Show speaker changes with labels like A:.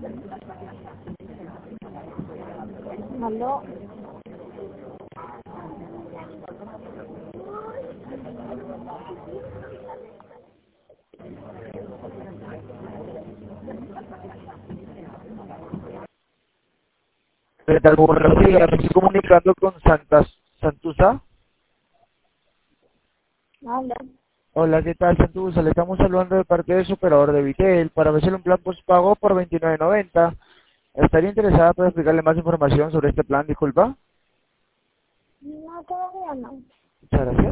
A: Aló.
B: ¿Qué tal? Buenos días, me estoy comunicando con Santusa.
A: Hola.
B: Hola, ¿qué tal, Santusa? Le estamos hablando de parte de su operador de Vitel para ofrecerle un plan postpago por 29.90. ¿Estaría interesada para explicarle más información sobre este plan? Disculpa.
A: No, todavía no.
B: Muchas gracias.